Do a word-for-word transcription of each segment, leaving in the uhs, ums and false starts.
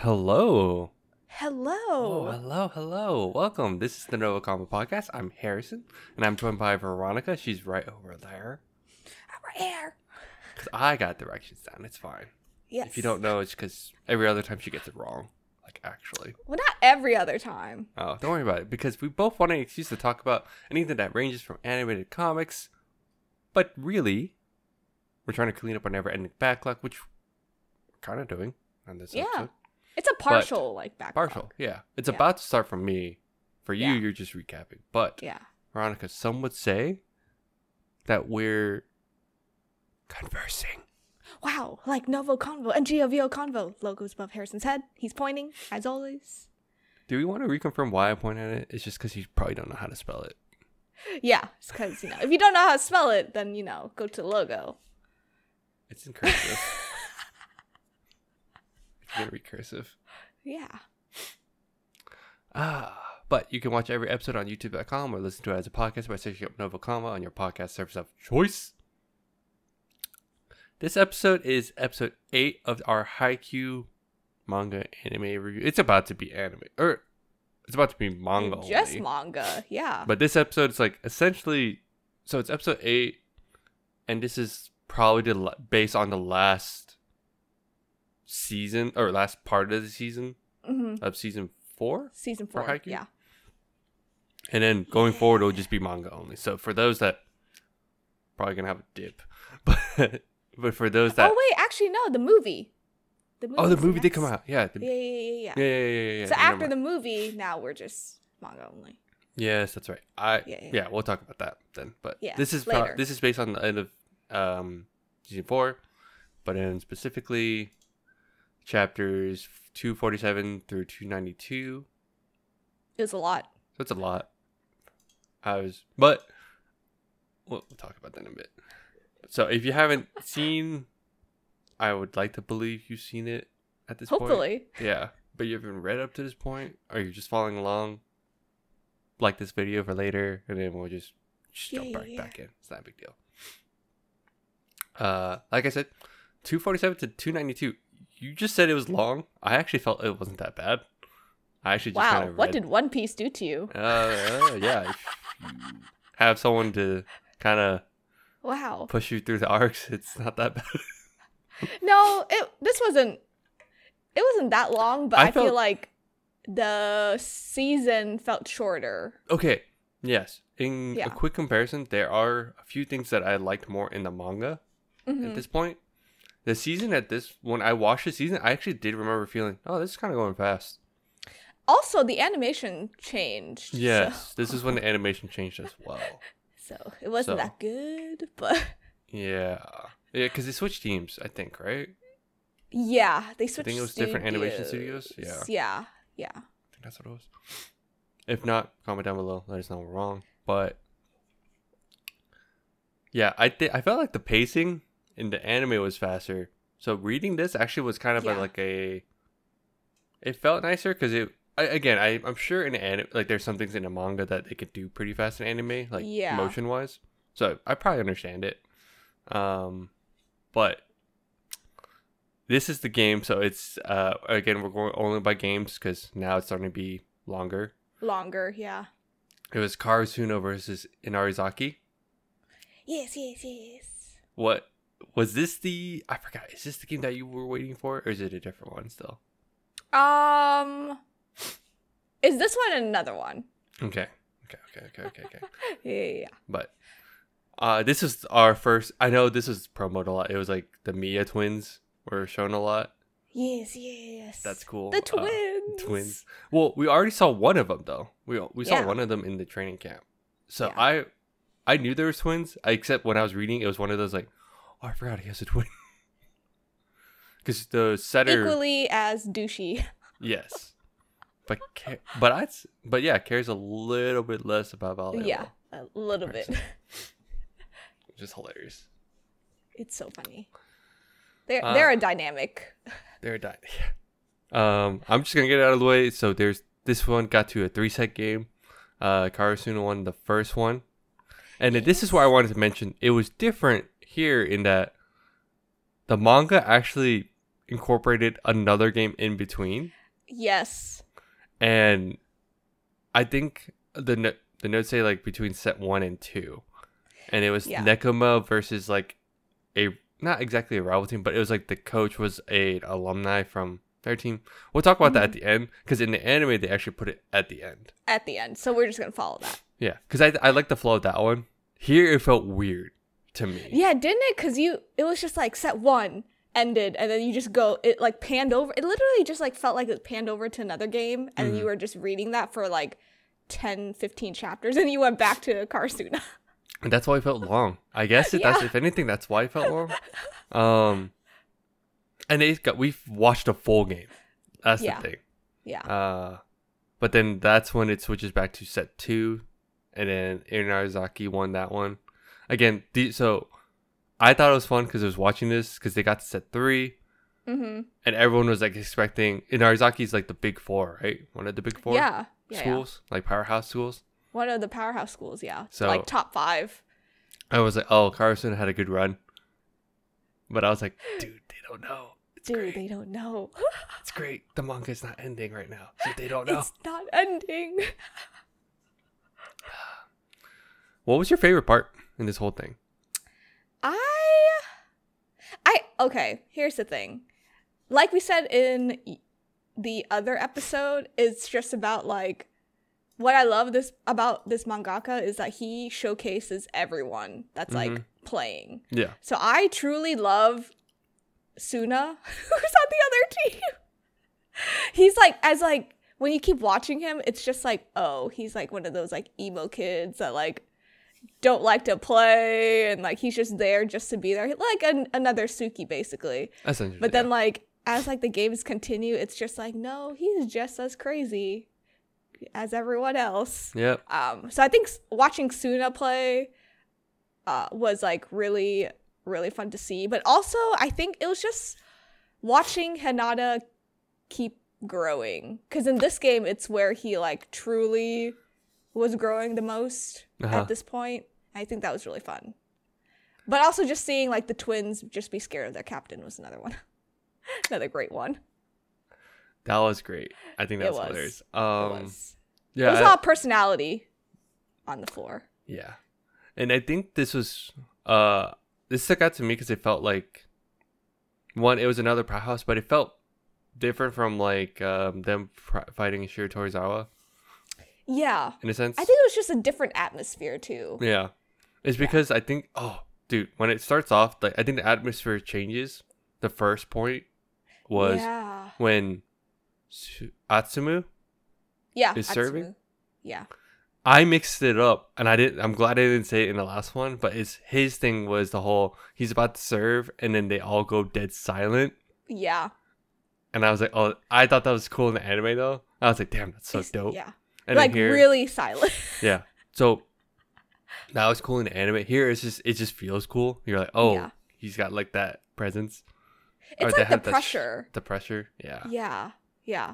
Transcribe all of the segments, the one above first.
Hello. Hello. Oh, hello, hello. Welcome. This is the Nova Combo Podcast. I'm Harrison, and I'm joined by Veronica. She's right over there. I'm right here. Because I got directions down. It's fine. Yes. If you don't know, it's because every other time she gets it wrong. Like, actually. Well, not every other time. Oh, don't worry about it. Because we both want an excuse to talk about anything that ranges from animated comics. But really, we're trying to clean up our never-ending backlog, which we're kind of doing on this Yeah. episode. It's a partial, like, backlog. Partial, yeah. It's Yeah. about to start from me. For you, Yeah. you're just recapping. But, Yeah. Veronica, some would say that we're conversing. Wow. Like Novo Convo and G O V O Convo. Logos above Harrison's head. He's pointing, as always. Do we want to reconfirm why I point at it? It's just because you probably don't know how to spell it. Yeah. It's because, you know, if you don't know how to spell it, then, you know, go to the logo. It's in cursive. If you're going to read cursive. Yeah. Ah, but you can watch every episode on youtube dot com or listen to it as a podcast by searching up Nova Comma on your podcast service of choice. This episode is episode eight of our Haikyuu manga anime review. It's about to be anime, or it's about to be manga Just only. manga. Yeah. But this episode is like essentially, so it's episode eight, and this is probably the la- based on the last season or last part of the season Mm-hmm. of season four. Season for four. Haikyuu? Yeah. And then going forward, it'll just be manga only. So for those that probably gonna have a dip, but but for those that Oh, wait. Actually, no. The movie. The movie oh, the movie did come out. Yeah, the, Yeah, yeah, yeah, yeah. yeah, yeah, yeah, yeah. So Never after mind. the movie, now we're just manga only. yes, that's right. I yeah, Yeah, yeah, yeah, we'll talk about that then. But Yeah, this is pro- later. this is based on the end of um season four, but then specifically chapters two forty seven through two ninety two. It was a lot. So it's a lot. I was, but we'll, we'll talk about that in a bit. So if you haven't seen, I would like to believe you've seen it at this point. Hopefully. Yeah, but you haven't read up to this point, or you're just following along. Like this video for later, and then we'll just, just jump Yeah, right yeah, back in. It's not a big deal. Uh, like I said, two forty seven to two ninety two. You just said it was long. I actually felt it wasn't that bad. I actually just Wow. kind of What did One Piece do to you? uh, uh, yeah. If you have someone to kind of Wow. push you through the arcs, it's not that bad. No, it this wasn't it wasn't that long, but I I, feel felt- like the season felt shorter. Okay. Yes. In Yeah. a quick comparison, there are a few things that I liked more in the manga at Mhm. this point. The season at this, when I watched the season, I actually did remember feeling, oh, this is kind of going fast. Also, the animation changed. Yes. This is when the animation changed as well. So, so it wasn't So. that good, but Yeah. Yeah, because they switched teams, I think, right? yeah, they switched. think it was different animation studios? Yeah. Yeah. Yeah. I think that's what it was. If not, comment down below. Let us know we're wrong. But yeah, I think I felt like the pacing in the anime was faster. So reading this actually was kind of a, Yeah. like a. It felt nicer because it. I, again, I I'm sure in the anime, like there's some things in the manga that they could do pretty fast in anime, like Yeah. motion wise. So I probably understand it. Um, but this is the game, so it's uh again we're going only by games because now it's starting to be longer. Longer. Yeah. It was Karasuno versus Inarizaki. Yes. Yes. Yes. What was this? The I forgot. Is this the game that you were waiting for, or is it a different one still? Um. Is this one another one? Okay, okay, okay, okay, okay, okay. Yeah. Yeah. yeah. But uh, this is our first. I know this was promoted a lot. It was like the Mia twins were shown a lot. Yes. Yes. That's cool. The Uh, twins. twins. Well, we already saw one of them though. We we saw Yeah. one of them in the training camp. So Yeah. I I knew there was twins. Except when I was reading, it was one of those like, oh, I forgot he has a twin. Because the setter, Equally as douchey. yes, but Ca- but I but yeah, cares a little bit less about volleyball. Yeah, a little bit. Which is hilarious. It's so funny. They're Uh, they're a dynamic. They're dying. Um, I'm just gonna get it out of the way. So there's this one got to a three set game. Uh, Karasuno won the first one, and then this is where I wanted to mention it was different here in that the manga actually incorporated another game in between. Yes. And I think the no- the notes say like between set one and two, and it was Yeah. Nekoma versus like a not exactly a rival team, but it was like the coach was a alumni from their team. We'll talk about that at the end because in the anime they actually put it at the end. At the end. So we're just going to follow that. Yeah, because I I like the flow of that one. Here it felt weird to me. Yeah, didn't it? Because you, it was just like set one ended and then you just go, it like panned over. It literally just like felt like it panned over to another game and then you were just reading that for like ten, fifteen chapters and you went back to Karasuna. And that's why it felt long. I guess it, that's Yeah. if anything, that's why it felt long. Um, and it got we've watched a full game. That's Yeah. the thing. Yeah. Uh, but then that's when it switches back to set two, and then Inarizaki won that one. Again, the, so I thought it was fun because I was watching this because they got to set three, Mm-hmm. and everyone was like expecting Inarizaki's like the big four, right? One of the big four Yeah. Yeah, yeah. schools, like powerhouse schools. One of the powerhouse schools, yeah. So- like top five. I was like, oh, Karasuna had a good run, but I was like, dude, they don't know. It's Dude, great. they don't know. It's great. The manga's not ending right now, so they don't know. It's not ending. What was your favorite part in this whole thing? I, I, okay, here's the thing. Like we said in y- the other episode, it's just about like, what I love this about this mangaka is that he showcases everyone that's like Mhm. playing. Yeah. So I truly love Suna, who's on the other team. He's like, as like, when you keep watching him, it's just like, oh, he's like one of those like emo kids that like don't like to play and like he's just there just to be there. Like an, another Suki basically. Essentially. But then yeah. like, as like the games continue, it's just like, no, he's just as crazy as everyone else. Yep. Um, so I think s- watching Suna play uh, was like really, really fun to see. But also, I think it was just watching Hinata keep growing. Because in this game, it's where he like truly was growing the most Uh-huh. at this point. I think that was really fun. But also just seeing like the twins just be scared of their captain was another one. Another great one. That was great. I think It that's was. hilarious. It Um, was. yeah. There was a I- lot of personality on the floor. Yeah. And I think this was uh this stuck out to me because it felt like one, it was another powerhouse, but it felt different from like um them pr- fighting Shiro Torizawa Yeah. in a sense. I think it was just a different atmosphere too. Yeah. It's because I think oh dude, when it starts off, like I think the atmosphere changes. The first point was yeah. when Su- Atsumu Yeah. is Atsumu. serving? Yeah. I mixed it up, and I didn't. I'm glad I didn't say it in the last one. But it's his thing was the whole he's about to serve, and then they all go dead silent, Yeah. and I was like, oh, I thought that was cool in the anime though. I was like, damn, that's so It's- dope. Yeah. And like then here, really silent. yeah. So that was cool in the anime. Here, it's just it just feels cool. You're like, oh, Yeah. he's got like that presence. Or It's they like the have that sh- pressure. the pressure, yeah. Yeah. Yeah.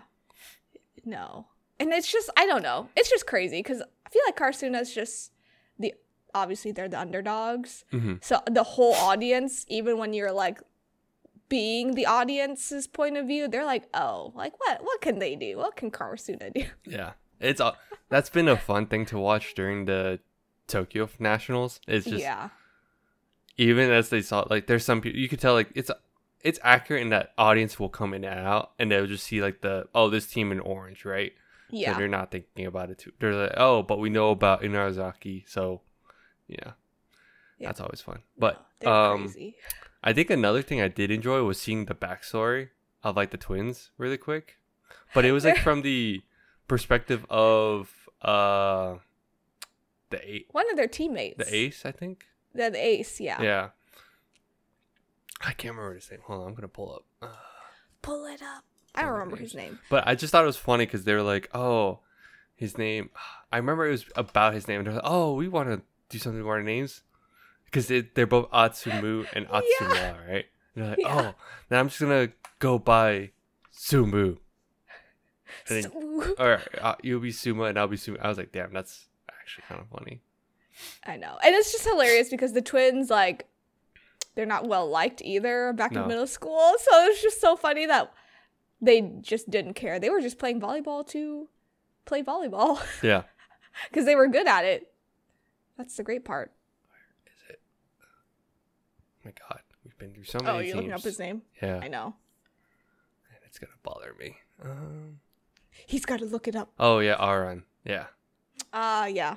No. And it's just, I don't know. It's just crazy because I feel like Karasuna's just the, obviously they're the underdogs. hmm So the whole audience, even when you're like being the audience's point of view, they're like, oh, like what, what can they do? What can Karasuna do? Yeah, it's uh, that's been a fun thing to watch during the Tokyo Nationals. It's just yeah. even as they saw, like there's some people you could tell like it's it's accurate in that audience will come in and out, and they'll just see like the oh this team in orange, right? So Yeah. they're not thinking about it too. They're like, oh, but we know about Inarizaki, so yeah, Yeah. that's always fun. But They're um, crazy. I think another thing I did enjoy was seeing the backstory of like the twins really quick, but it was like from the perspective of uh the eight, One of their teammates. the ace, I think. The, the ace, yeah. Yeah. I can't remember his name. Hold on, I'm gonna pull up. Uh, Pull it up. I don't Pull the remember names. his name. But I just thought it was funny because they were like, "Oh, his name." I remember it was about his name. They're like, "Oh, we want to do something with our names," because they, they're both Atsumu and Atsuma, right? And they're like, Yeah. "Oh, now I'm just gonna go by Sumu." And then, So- or uh, you'll be Suma and I'll be Suma. I was like, "Damn, that's actually kind of funny." I know. And it's just hilarious because the twins, like, they're not well liked either back No. in middle school. So it was just so funny that they just didn't care. They were just playing volleyball to play volleyball Yeah. because they were good at it. That's the great part. Is it? Oh my God, we've been through so many Oh, you're teams. looking up his name? Yeah. I know. And it's gonna bother me. Um. He's got to look it up. Oh yeah, Aran. Yeah. Ah, uh, yeah.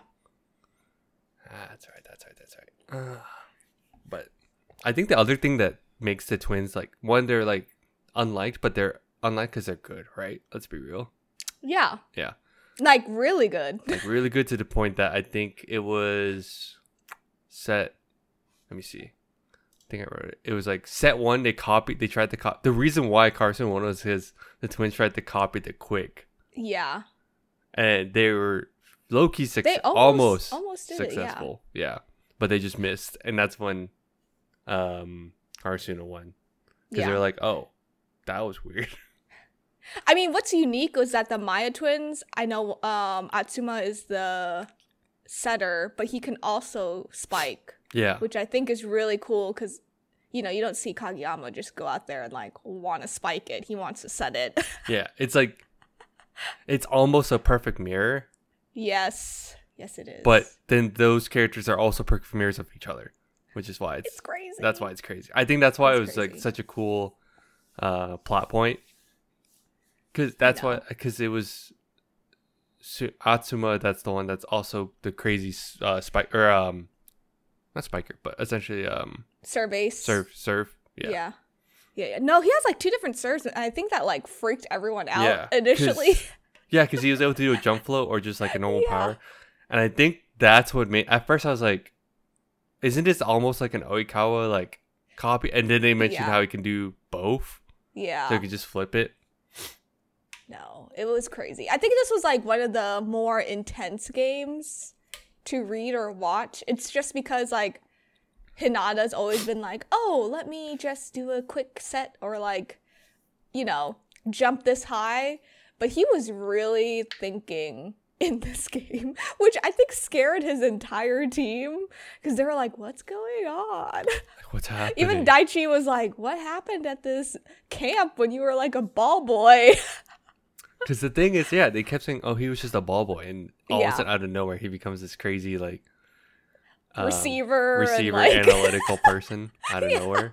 Ah, that's right. That's right. That's right. Uh, but I think the other thing that makes the twins like one, they're like unliked, but they're unliked because they're good, right? Let's be real. Yeah. Yeah. Like, really good. Like really good to the point that I think it was set. Let me see. I think I wrote it. It was like set one. They copied. They tried to copy. The reason why Carson won was because the twins tried to copy the quick, Yeah. and they were low key suc- They almost almost, almost did successful. Yeah. yeah, but they just missed, and that's when um Arsuna won it. because Yeah. they're like, oh, that was weird. I mean, what's unique was that the Maya twins, I know um, Atsuma is the setter, but he can also spike, Yeah, which I think is really cool because, you know, you don't see Kageyama just go out there and, like, want to spike it. He wants to set it. yeah. It's like it's almost a perfect mirror, Yes. Yes, it is. but then those characters are also perfect mirrors of each other, which is why it's, it's crazy. that's why it's crazy. I think that's why That's it was like crazy. such a cool uh plot point. Cause that's know. why, cause it was Su- Atsuma. That's the one that's also the crazy uh spike or um, not spiker, but essentially um Serve ace. serve serve. Yeah, Yeah. yeah. Yeah. No, he has, like, two different serves, and I think that, like, freaked everyone out Yeah, 'cause- initially. yeah, because he was able to do a jump float or just like a normal Yeah. power, and I think that's what made. At first, I was like, "Isn't this almost like an Oikawa like copy?" And then they mentioned Yeah. how he can do both, Yeah. so he could just flip it. No, it was crazy. I think this was like one of the more intense games to read or watch. It's just because like Hinata's always been like, oh, let me just do a quick set or like, you know, jump this high. But he was really thinking in this game, which I think scared his entire team because they were like, what's going on? Like, what's happening? Even Daichi was like, what happened at this camp when you were like a ball boy? Because the thing is, yeah, they kept saying, "Oh, he was just a ball boy," and all Yeah. of a sudden, out of nowhere, he becomes this crazy like um, receiver, receiver, and, like, analytical person out of nowhere.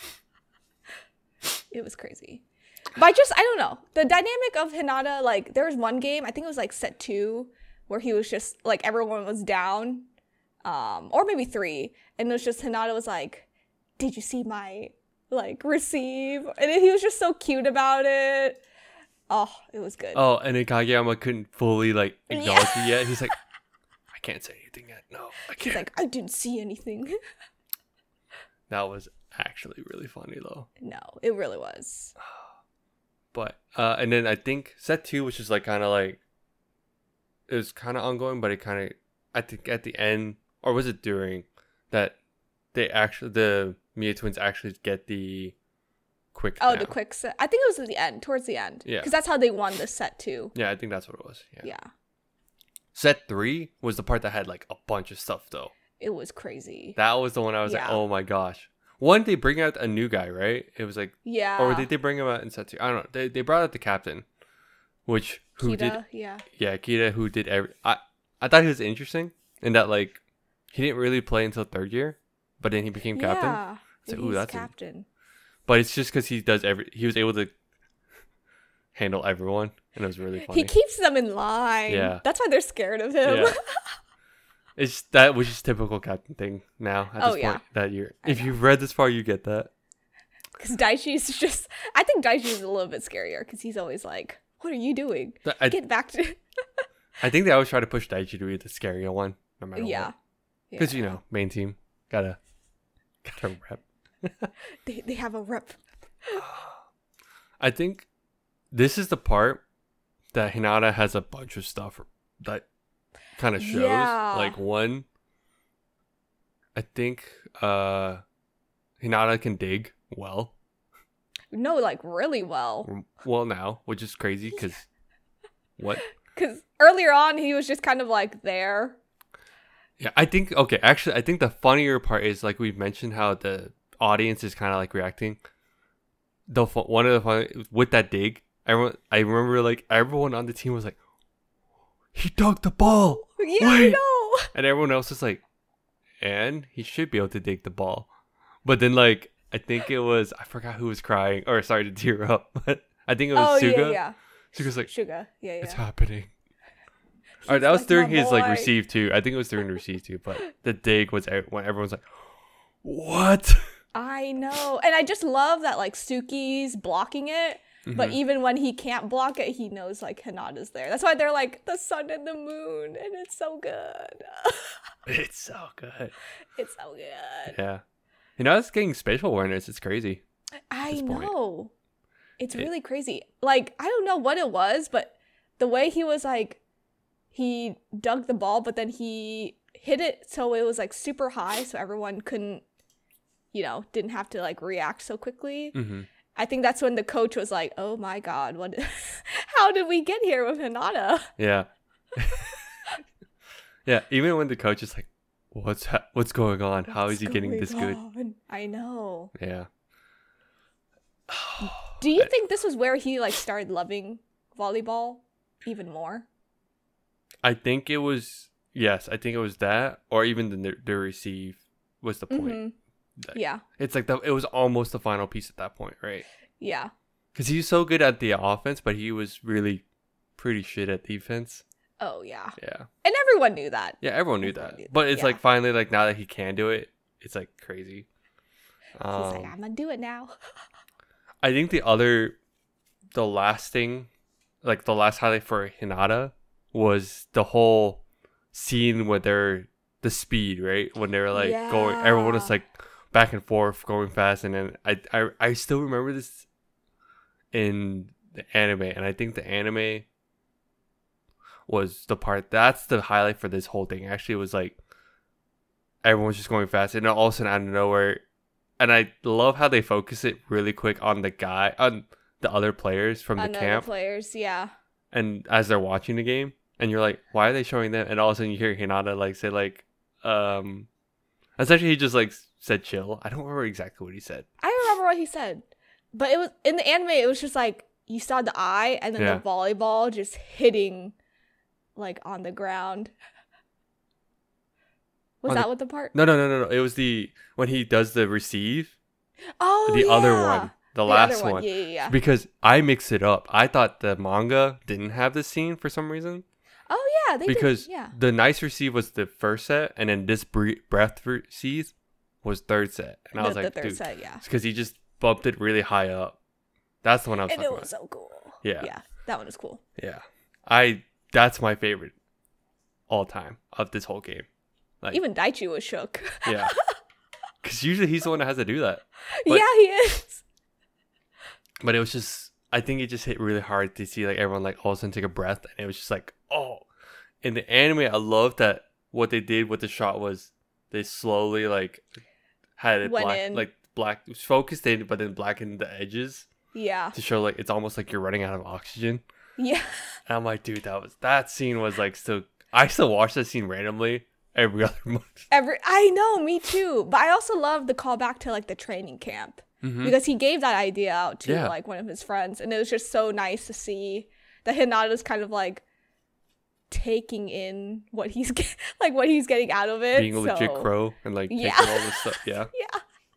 it was crazy. But I just, I don't know. The dynamic of Hinata, like, there was one game, I think it was like set two, where he was just, like, everyone was down. Um, or maybe three. And it was just, Hinata was like, did you see my, like, receive? And he was just so cute about it. Oh, it was good. Oh, and then Kageyama couldn't fully like acknowledge it yet. He's like, "I can't say anything yet. No, I He's can't." like, I didn't see anything. That was actually really funny though. No, it really was. But uh, and then I think set two, which is like kind of like it was kind of ongoing, but it kind of I think at the end, or was it during that they actually the Mia twins actually get the quick. Oh, down. the quick set. I think it was at the end, towards the end. Yeah. Because that's how they won the set too. Yeah, I think that's what it was. Yeah. Yeah. Set three was the part that had like a bunch of stuff though. It was crazy. That was the one I was like, Yeah. oh my gosh. One, they bring out a new guy, right? It was like, Yeah. or did they bring him out in set two? I don't know. They they brought out the captain, which who Kita, did yeah. yeah Kita who did every. I I thought he was interesting in that like he didn't really play until third year, but then he became captain. Yeah. So, He's ooh, that's a- captain. But it's just because he does every. He was able to handle everyone, and it was really funny. He keeps them in line. Yeah. That's why they're scared of him. Yeah. It's that which is typical captain thing now at Oh, this yeah. point that you're I if know. you've read this far you get that. Because Daichi's just, I think Daichi's a little bit scarier because he's always like, what are you doing? Th- I, Get back to. I think they always try to push Daichi to be the scarier one no matter yeah. what. Because Yeah. you know main team gotta gotta rep. They, they have a rep. I think this is the part that Hinata has a bunch of stuff that kind of shows. Yeah. Like one, I think uh Hinata can dig well. No, like really well. Well now, which is crazy because what? Because earlier on, he was just kind of like there. Yeah, I think okay. Actually, I think the funnier part is like we mentioned how the audience is kind of like reacting. The fu- one of the fun with that dig, everyone I remember like everyone on the team was like, he dunked the ball. Yeah, Wait. I know. And everyone else was like, and he should be able to dig the ball. But then like I think it was I forgot who was crying or sorry to tear up, but I think it was Oh Suga. yeah, yeah. Suga's like, Sugar. Yeah, yeah. it's happening. He's All right, that was like, during "My his like boy." receive too. I think it was during the receive too. But the dig was e- when everyone's like, "What?" I know. And I just love that like Suki's blocking it. But Mhm. even when he can't block it, he knows like Hinata's there. That's why they're like the sun and the moon, and it's so good. It's so good. It's so good. Yeah, you know, it's getting spatial awareness. It's crazy. I this point. know. It's It- really crazy. Like, I don't know what it was, but the way he was like, he dug the ball, but then he hit it so it was like super high, so everyone couldn't, you know, didn't have to like react so quickly. Mm-hmm. I think that's when the coach was like, "Oh my god, what? How did we get here with Hinata?" Yeah, yeah. Even when the coach is like, "What's ha- what's going on? How is he What's getting going this good?" on? I know. Yeah. Do you think this was where he like started loving volleyball even more? I think it was yes. I think it was that, or even the the receive was the point. Mhm. Like, Yeah, It's like the it was almost the final piece at that point, right? yeah. Because he's so good at the offense, but he was really pretty shit at defense. Oh yeah, Yeah, and everyone knew that. yeah, everyone knew Everyone that. knew that, But it's yeah. like finally, like now that he can do it, it's like crazy. He's like, Um, "I'm gonna do it now." I think the other, the last thing, like the last highlight for Hinata was the whole scene where they're the speed, right? When they were like going, everyone was Yeah. like back and forth, going fast, and then I, I, I still remember this in the anime, and I think the anime was the part that's the highlight for this whole thing. Actually, it was like everyone's just going fast, and then all of a sudden out of nowhere, and I love how they focus it really quick on the guy, on the other players from the Another camp, players, yeah. and as they're watching the game, and you're like, why are they showing them? And all of a sudden you hear Hinata like say like, um, essentially he just like said chill. I don't remember exactly what he said. I remember what he said, but it was in the anime. It was just like you saw the eye and then Yeah. the volleyball just hitting, like on the ground. Was On that the- what the part? No, no, no, no, no. It was the when he does the receive, Oh, the other yeah. one, the, The last other one. Yeah, yeah, yeah. Because I mix it up. I thought the manga didn't have this scene for some reason. Oh yeah, they Because did. Yeah. the nice receive was the first set, and then this bre- breath receive was third set. And I the, was like, the third dude, set, yeah. because he just bumped it really high up. That's the one I was And talking it was about. so cool. Yeah. Yeah, that one was cool. Yeah, I that's my favorite all time of this whole game. Like, Even Daichi was shook. yeah, because usually he's the one that has to do that. But- yeah, he is. But it was just, I think it just hit really hard to see like everyone like all of a sudden take a breath, and it was just like, oh. In the anime, I love that what they did with the shot was they slowly like had it Went black, in. like black focused in, but then blackened the edges Yeah. to show like it's almost like you're running out of oxygen. Yeah. And I'm like, dude, that was that scene was like still. I still watch that scene randomly every other month. Every I know, me too. But I also love the callback to like the training camp. Mhm. Because he gave that idea out to Yeah. like one of his friends, and it was just so nice to see that Hinata's kind of like taking in what he's get- like what he's getting out of it. Being a legit so- crow and like Yeah. taking all this stuff. Yeah, Yeah.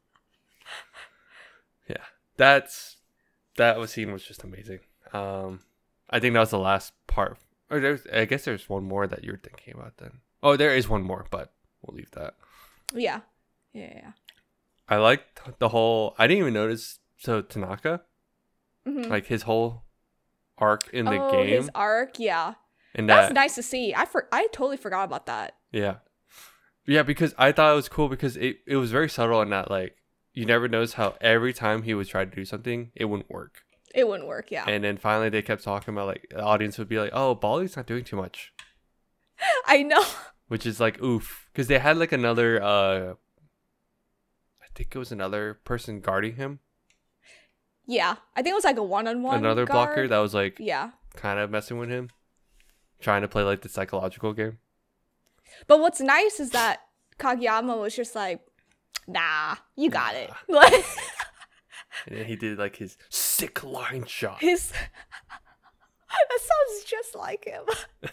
yeah. That's that was scene was just amazing. Um, I think that was the last part. Or there's, I guess there's one more that you're thinking about then. Oh, there is one more, but we'll leave that. Yeah. Yeah. Yeah. I liked the whole. I didn't even notice. So Tanaka, Mhm. like his whole arc in the oh, game, his arc. Yeah. and That's that, nice to see. I for I totally forgot about that. yeah, yeah, because I thought it was cool because it it was very subtle in that like you never notice how every time he would try to do something, it wouldn't work, It wouldn't work. Yeah. and then finally they kept talking about like the audience would be like, oh, Bali's not doing too much, I know. which is like oof, because they had like another. uh I think it was another person guarding him, Yeah. I think it was like a one-on-one. another guard. blocker that was like Yeah. kind of messing with him, trying to play like the psychological game. But what's nice is that Kageyama was just like, nah, you got Nah. it. Like And then he did like his sick line shot. his that sounds just like him.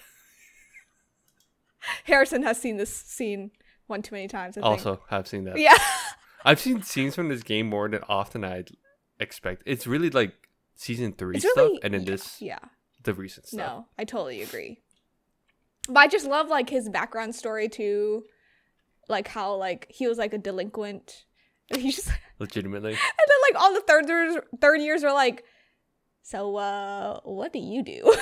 Harrison has seen this scene one too many times. I think. Also, have seen that. Yeah. I've seen scenes from this game more than often I'd expect. It's really like season three It's stuff, really- and then yeah, this Yeah. the recent stuff. No, I totally agree. But I just love like his background story too, like how like he was like a delinquent. And he's just, and Legitimately. then like all the third years, third years are like, so uh, what do you do?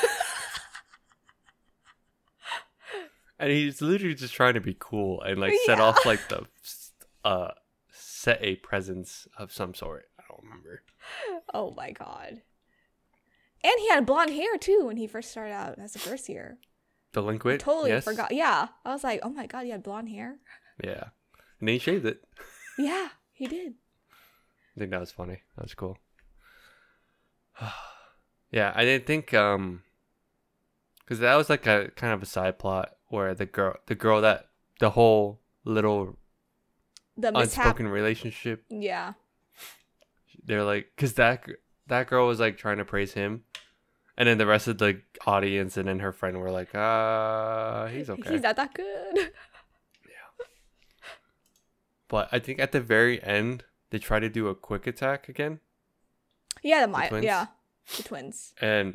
And he's literally just trying to be cool and like set Yeah. off like the uh set a presence of some sort. I don't remember. Oh my god! And he had blonde hair too when he first started out as a first year. Delinquent. Totally yes? forgot. Yeah, I was like, oh my god, he had blonde hair. Yeah. And then he shaved it. Yeah, he did. I think that was funny. That was cool. Yeah, I didn't think um because that was like a kind of a side plot where the girl the girl that the whole little The mishap. unspoken relationship, Yeah. they're like because that g- that girl was like trying to praise him, and then the rest of the audience and then her friend were like, uh he's okay. He's not that good. But I think at the very end they try to do a quick attack again, Yeah, the, my twins? yeah, the twins. and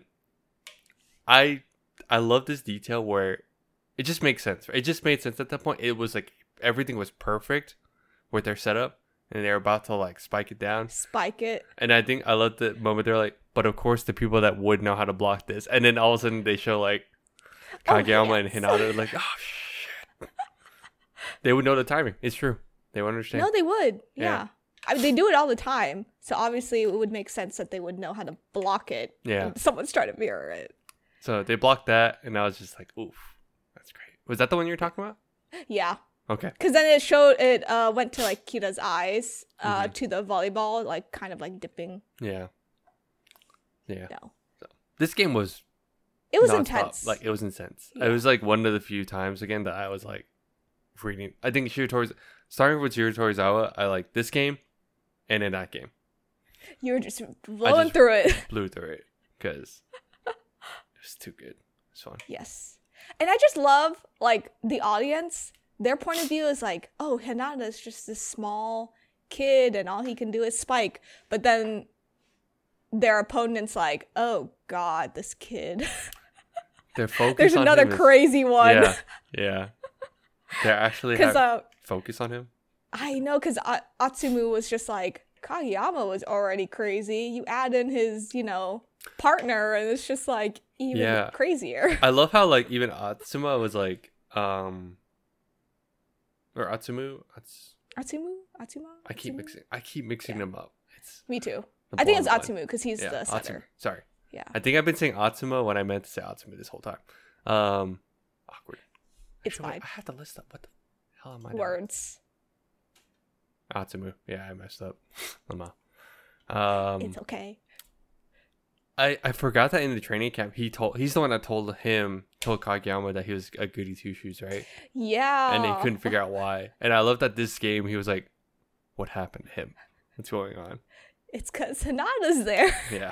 I I love this detail where it just makes sense. It just made sense at that point. It was like everything was perfect with their setup, and they're about to like spike it down. Spike it. And I think I love the moment they're like, but of course the people that would know how to block this, and then all of a sudden they show like Oh, Kageyama yes. and Hinata like, oh shit, they would know the timing. It's true. They would understand. No, they would. Yeah. Yeah. I mean, they do it all the time. So obviously it would make sense that they would know how to block it. Yeah. when someone's trying to mirror it. So they blocked that, and I was just like, oof, that's great. Was that the one you were talking about? Yeah. Okay. Because then it showed, it uh, went to like Kira's eyes uh, Mhm. to the volleyball, like kind of like dipping. Yeah. Yeah. No. This game was It was nonstop. intense. Like it was intense. Yeah. It was like one of the few times again that I was like reading. I think Shiratori's starting with Shiro Torizawa. I like this game, and in that game you were just blowing just- through it. blew through it because it was too good. It's fun. Yes. And I just love, like, the audience. Their point of view is like, oh, Hinata is just this small kid and all he can do is spike. But then their opponent's like, oh, God, this kid. Their focus. There's on another him is- crazy one. Yeah, yeah. They're actually Because have uh, focus on him. I know, because uh, Atsumu was just like, Kageyama was already crazy. You add in his, you know, partner, and it's just like even Yeah. crazier. I love how like even Atsuma was like um or Atsumu. Ats- Atsumu? Atsuma? I keep Atsumu? mixing. I keep mixing Yeah. them up. It's Me too. the I think it's blonde Atsumu one. because he's Yeah, the Atsuma. setter. Sorry, Yeah. I think I've been saying Atsuma when I meant to say Atsuma this whole time. Um, awkward. It's Actually, fine. I have to list up. What the hell am I doing? Words. Atsumu. Yeah, I messed up. Lama. Um, It's okay. I, I forgot that in the training camp he told he's the one that told him told Kageyama that he was a goody two shoes, right? Yeah. And he couldn't figure out why. And I love that this game he was like, what happened to him? What's going on? It's because Hinata's there. Yeah.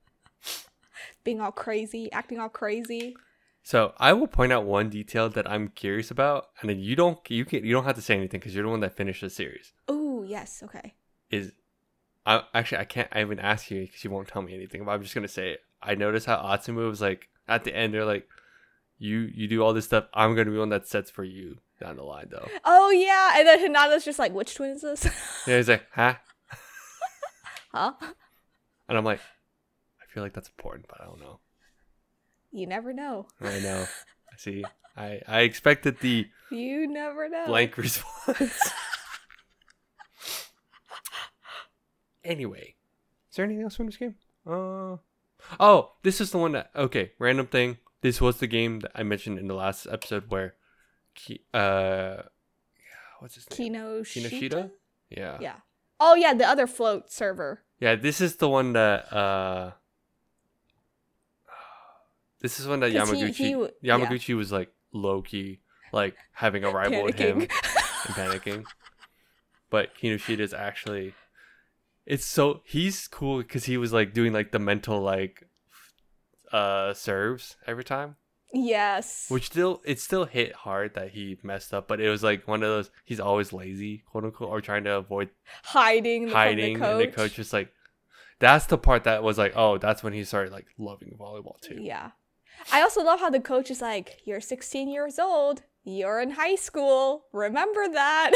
Being all crazy, acting all crazy. So I will point out one detail that I'm curious about, and then you don't you can you don't have to say anything because you're the one that finished the series. Oh, yes. Okay. Is I actually I can't I even ask you because you won't tell me anything. But I'm just gonna say it. I noticed how Atsumu was like at the end. They're like, you you do all this stuff. I'm gonna be one that sets for you down the line though. Oh, yeah. And then Hinata's just like, which twin is this? Yeah, he's like, huh? Huh? And I'm like, I feel like that's important, but I don't know. You never know. I know. See, I I expected the You never know. blank response. Anyway, is there anything else from this game? Uh, oh, this is the one that okay. Random thing. This was the game that I mentioned in the last episode where, Ki, uh, what's his name? Kinoshita? Kinoshita? Yeah. Yeah. Oh, yeah. The other float server. Yeah. This is the one that uh. This is one that 'Cause he- Yamaguchi he w- yeah. Yamaguchi was like low key, like having a rival with him Panicking. and panicking. but Kinoshita is actually. It's so he's cool because he was like doing like the mental like uh serves every time, Yes. which still it still hit hard that he messed up, but it was like one of those he's always lazy, quote unquote, or trying to avoid hiding hiding, from the coach. and the coach just like that's the part that was like, oh, that's when he started like loving volleyball too. Yeah. I also love how the coach is like, you're sixteen years old, you're in high school, remember that.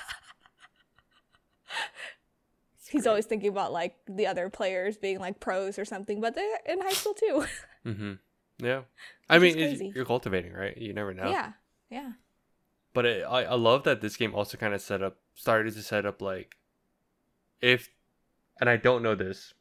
He's always thinking about like the other players being like pros or something, but they're in high school too. Mm-hmm. Yeah, I Which is mean, it's, crazy. you're cultivating, right? You never know. Yeah, yeah. But it, I I love that this game also kind of set up started to set up like if, and I don't know this.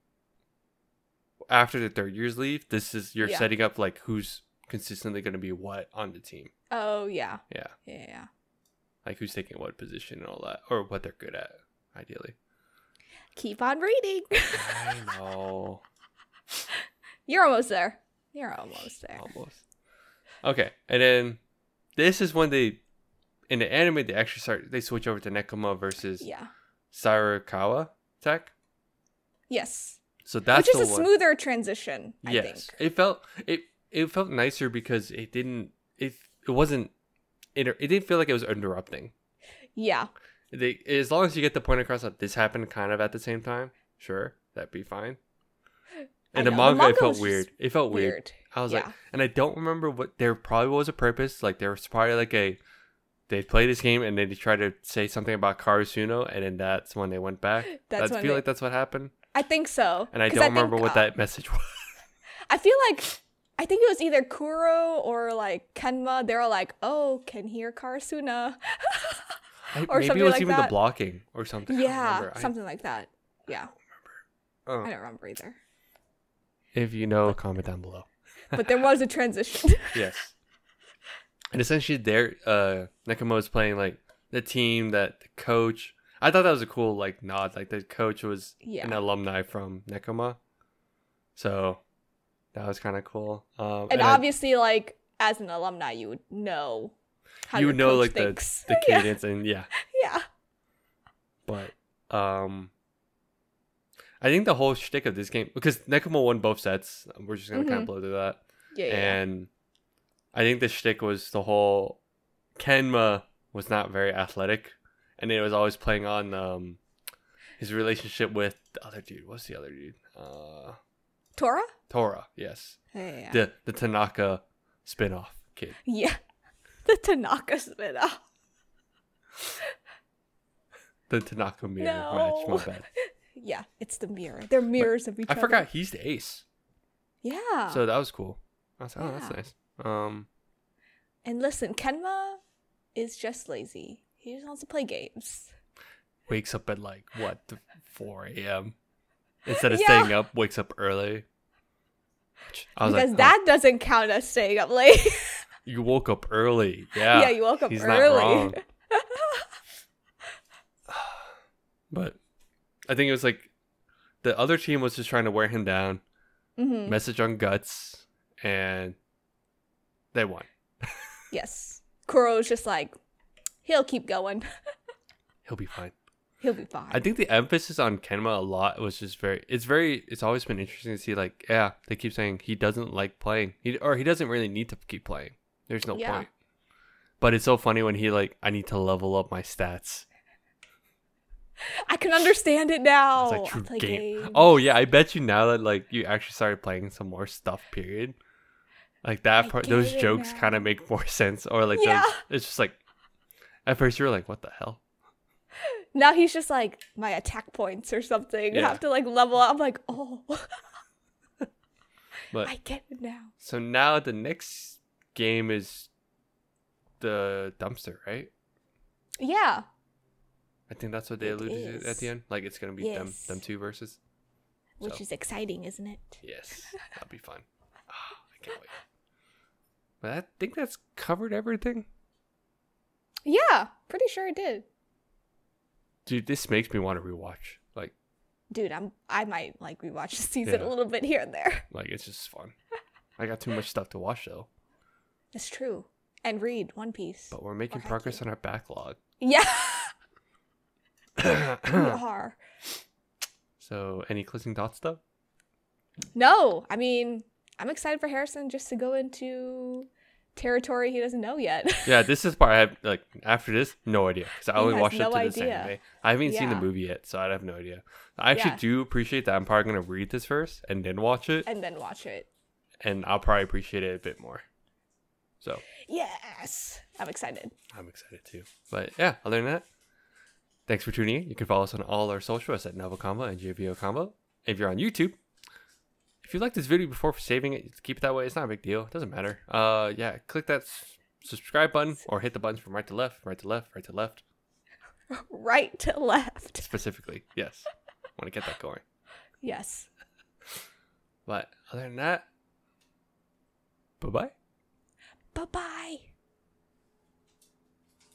After the third years leave, this is you're Yeah. setting up like who's consistently going to be what on the team. Oh yeah, Yeah, yeah, yeah. like who's taking what position and all that, or what they're good at, ideally. Keep on reading. I know. You're almost there. You're almost there. Almost. Okay, and then this is when they, in the anime, they actually start. They switch over to Nekoma versus Yeah. Sarakawa Tech. Yes. So that's Which is the a one. smoother transition, I yes, think. it felt it. It felt nicer because it didn't. It it wasn't. Inter, it didn't feel like it was interrupting. Yeah. They, as long as you get the point across that this happened kind of at the same time, sure, that'd be fine. I And the know, the manga, manga it felt was weird. just It felt weird. Weird. I was Yeah. like, and I don't remember what there probably was a purpose. Like there was probably like a, they played this game and then they tried to say something about Karasuno, and then that's when they went back. That's I when feel they- like that's what happened, I think so. and I 'Cause don't remember think, what uh, that message was. I feel like I think it was either Kuro or like Kenma. They were like, "Oh, can hear Karasuna." I, or maybe it something was like even that. the blocking or something. I don't Yeah, remember. I- something like that. Yeah, oh. I don't remember either. If you know, comment down below. But there was a transition. Yes. And essentially, there, uh, Nekoma was playing like the team that the coach. I thought that was a cool like nod. Like the coach was Yeah. an alumni from Nekoma, so that was kind of cool. Um, and I- obviously, like as an alumni, you would know how you your would know coach like thinks. the the Yeah. cadence and yeah, Yeah. but um, I think the whole shtick of this game, because Nekoma won both sets. We're just gonna kind Mhm. of blow through that. Yeah. Yeah. yeah. And I think the shtick was the whole Kenma was not very athletic, and it was always playing on um his relationship with the other dude. What's the other dude? Uh, Tora. Tora. Yes, Yeah. Yeah. the the Tanaka spinoff kid. yeah. The Tanaka spin-off. The Tanaka mirror No. match. My bad. Yeah, it's the mirror. They're mirrors of each I other. forgot he's the ace, Yeah. so that was cool. I was like, oh, that's Yeah. nice. Um, And listen, Kenma is just lazy. He just wants to play games. wakes up at like what four a.m. instead of Yeah. staying up. Wakes up early. I was Because like, that doesn't count as staying up late. you woke up early. Yeah. Yeah, you woke up he's early. not wrong. But I think it was like the other team was just trying to wear him down, hmm message on guts, and they won. Yes. Kuro's just like, he'll keep going. He'll be fine. He'll be fine. I think the emphasis on Kenma a lot was just very. It's very. It's always been interesting to see. Like, yeah, they keep saying he doesn't like playing, he or he doesn't really need to keep playing. There's no Yeah. point. But it's so funny when he like, I need to level up my stats. I can understand it now. It's like I true play game. games. Oh yeah, I bet you now that like you actually started playing some more stuff. Period. Like that I part, get those it jokes now. kind of make more sense. Or like, Yeah. those, it's just like, at first you were like, what the hell? Now he's just like, my attack points or something. I Yeah. have to like level up. I'm like, oh, But I get it now. so now the next game is the dumpster, right? Yeah. I think that's what they It alluded to at the is. end. Like it's gonna be them, Yes. them two versus. Which So. is exciting, isn't it? Yes, that'll be fun. Ah, I can't wait. But I think that's covered everything. Yeah, pretty sure it did. Dude, this makes me want to rewatch. Like, Dude, I'm I might like rewatch the season Yeah. a little bit here and there. like it's just fun. I got too much stuff to watch though. It's true. And read One Piece. But we're making Or progress Haikyuu. on our backlog. Yeah. We are. So, any closing thoughts, though? No, I mean, I'm excited for Harrison just to go into territory he doesn't know yet. Yeah, this is part I have, like, after this, no idea. Because I He only has watched no it to this idea. anime. I haven't seen the Yeah. movie yet, so I have no idea. I actually Yeah. do appreciate that I'm probably going to read this first and then watch it. And then watch it. And I'll probably appreciate it a bit more. So, Yes. I'm excited. I'm excited too. But yeah, other than that, thanks for tuning in. You can follow us on all our socials at Nova Combo and J V O Combo. If you're on YouTube, if you liked this video before saving it, keep it that way. It's not a big deal. It doesn't matter. Uh, yeah, click that s- subscribe button or hit the buttons from right to left, right to left, right to left. Right to left. Specifically, yes. Want to get that going. Yes. But other than that, bye bye. Bye bye.